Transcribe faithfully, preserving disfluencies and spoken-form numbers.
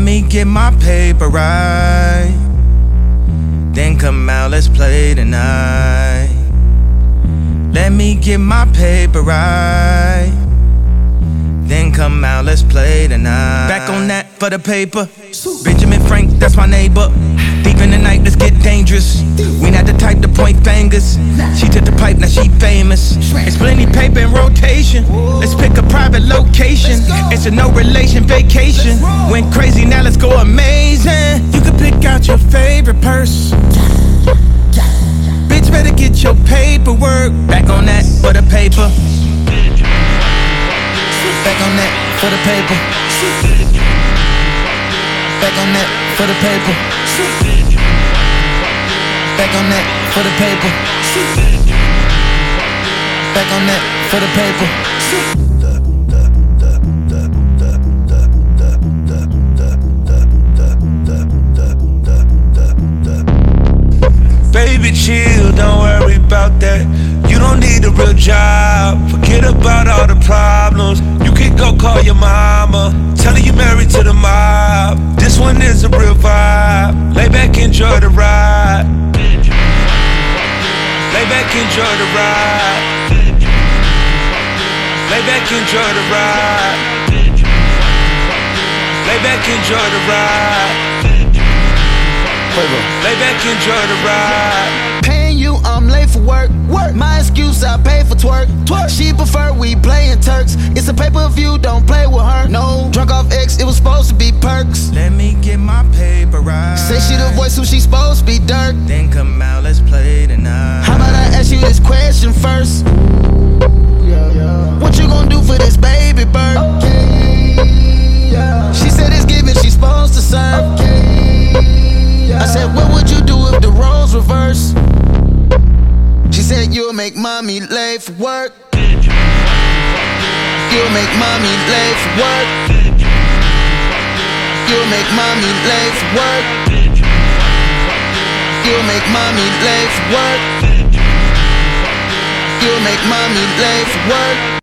me get my paper right, then come out, let's play tonight. Let me get my paper right, then come out, let's play tonight. Back on that for the paper. Benjamin Frank, that's my neighbor. Deep in the night, let's get dangerous. We not the type to point fingers. She took the pipe, now she famous. It's plenty paper in rotation. Let's pick a private location. It's a no relation vacation. Went crazy, now let's go amazing. You can pick out your favorite purse. Bitch, better get your paperwork. Back on that for the paper. Back on that for the paper. Back on that for the paper. Back on that for the paper. Back on that for the paper. Baby, chill, don't worry about that. You don't need a real job. Forget about all the problems. You can go call your mama, tell her you married to the mob. This one is a real vibe. Lay back, enjoy the ride. Lay back, enjoy the ride. Lay back, enjoy the ride. Lay back, enjoy the ride. Lay back, enjoy the ride. Paying you, I'm late for work. Work. My excuse, I pay for twerk. Twerk. She prefer we playin' Turks. It's a pay-per-view, don't play with her. No, drunk off X, it was supposed to be perks. Let me get my paper right. Say she the voice who she supposed to be Dirk. Then come out, let's play tonight. How about I ask you this question first? What you gon' do for this baby bird? Okay, yeah. She said it's given, she's supposed to serve. Okay, yeah. I said, what would you do if the roles reverse? She said, you'll make mommy late for work. You'll make mommy late for work. You'll make mommy late for work. You'll make mommy late for work. You'll make mommy late for work.